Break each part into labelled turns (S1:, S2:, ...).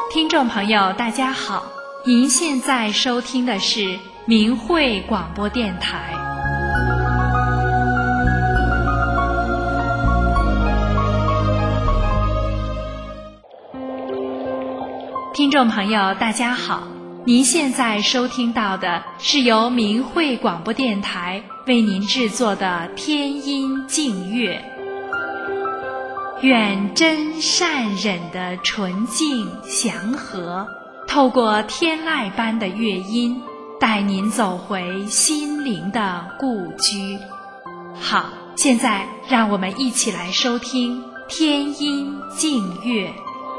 S1: 听众朋友大家好，您现在收听的是明慧广播电台。听众朋友大家好，您现在收听到的是由明慧广播电台为您制作的天音净乐。愿真善忍的纯净祥和，透过天籁般的乐音，带您走回心灵的故居。好，现在让我们一起来收听天音净乐。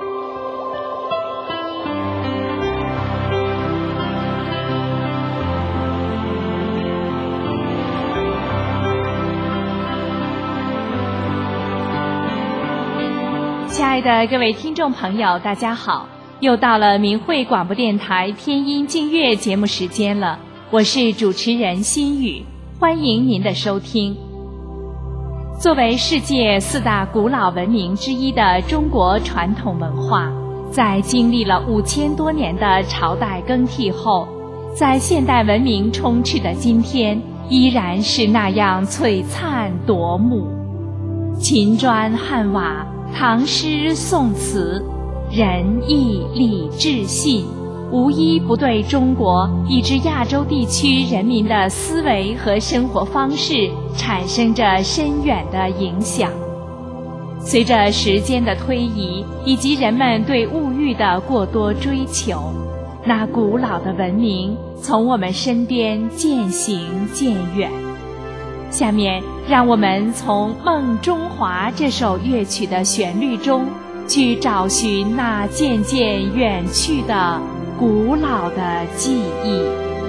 S1: 亲爱的各位听众朋友大家好，又到了明慧广播电台天音净乐节目时间了，我是主持人心雨，欢迎您的收听。作为世界4大古老文明之一的中国传统文化，在经历了5000多年的朝代更替后，在现代文明充斥的今天，依然是那样璀璨夺目。秦砖汉瓦，唐诗宋词，仁义礼智信，无一不对中国以至亚洲地区人民的思维和生活方式产生着深远的影响。随着时间的推移以及人们对物欲的过多追求，那古老的文明从我们身边渐行渐远。下面让我们从《梦中华》这首乐曲的旋律中去找寻那渐渐远去的古老的记忆。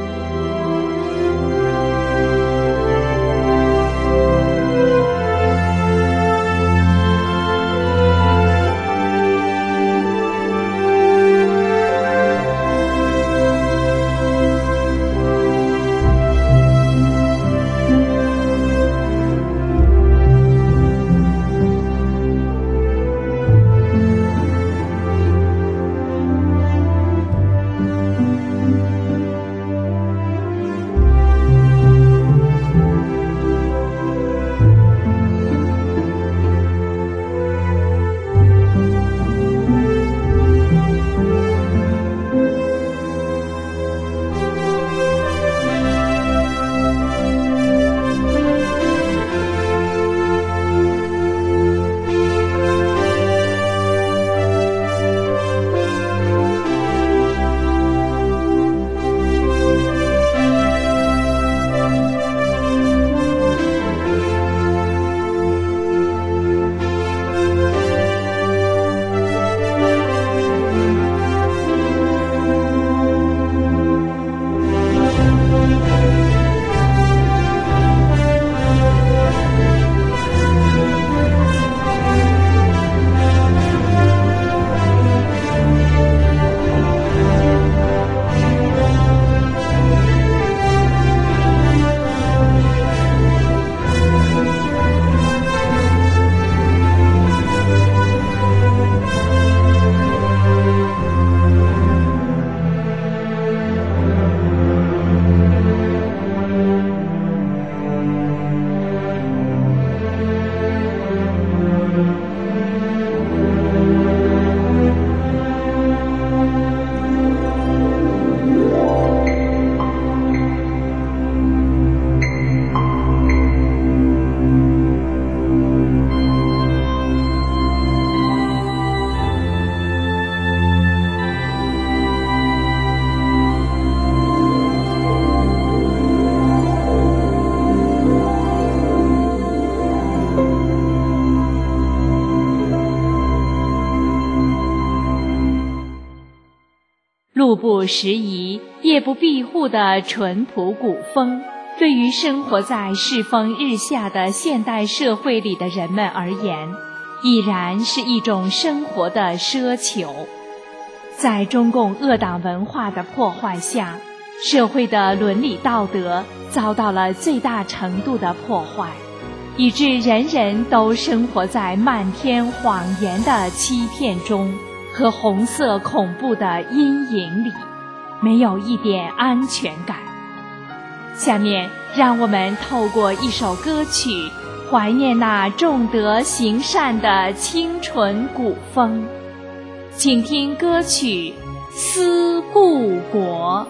S1: 路不拾遗，夜不闭户的淳朴古风，对于生活在世风日下的现代社会里的人们而言，已然是一种生活的奢求。在中共恶党文化的破坏下，社会的伦理道德遭到了最大程度的破坏，以致人人都生活在漫天谎言的欺骗中， 和红色恐怖的阴影里，没有一点安全感。下面让我们透过一首歌曲，怀念那重德行善的清纯古风。请听歌曲《思故国》。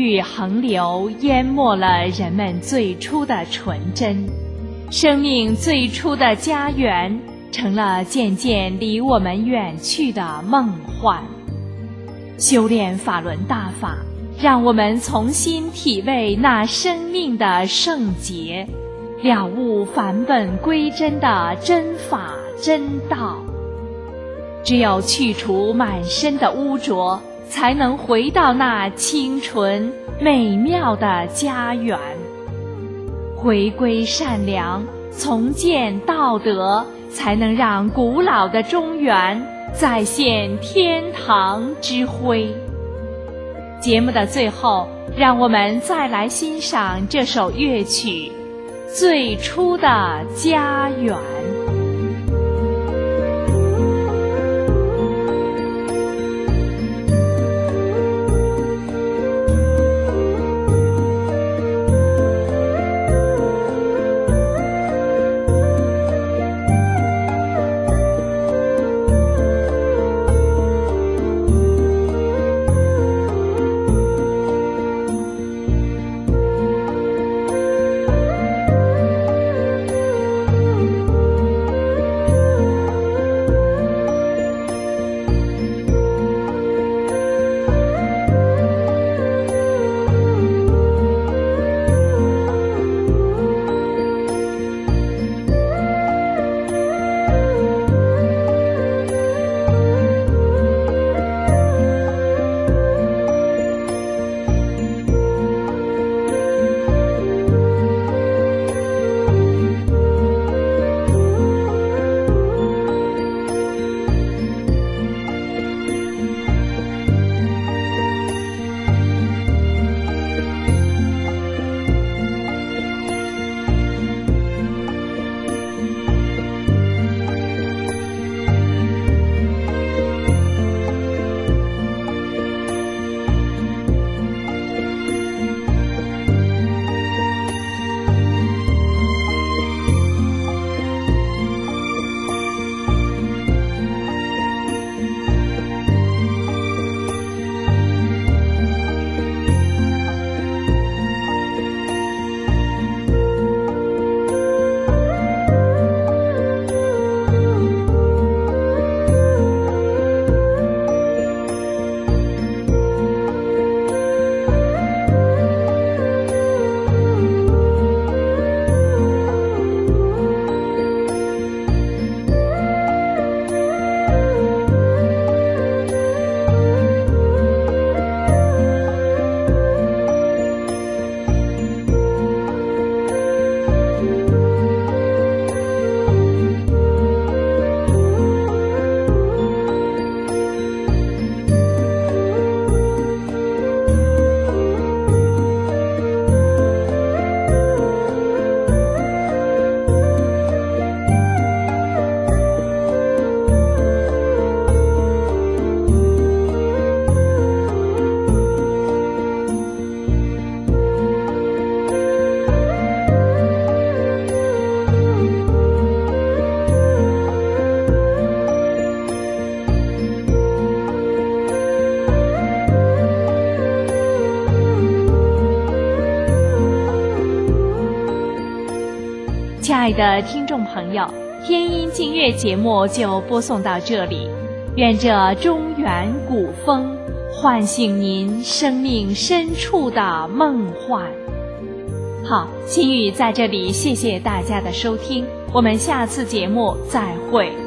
S1: 域横流淹没了人们最初的纯真，生命最初的家园成了渐渐离我们远去的梦幻。修炼法轮大法，让我们重新体味那生命的圣洁，了悟返本归真的真法真道。只有去除满身的污浊，才能回到那清纯美妙的家园。回归善良，重建道德，才能让古老的中原再现天堂之辉。节目的最后，让我们再来欣赏这首乐曲《最初的家园》。亲爱的听众朋友，天音净月节目就播送到这里，愿这中原古风唤醒您生命深处的梦幻。好，心语在这里谢谢大家的收听，我们下次节目再会。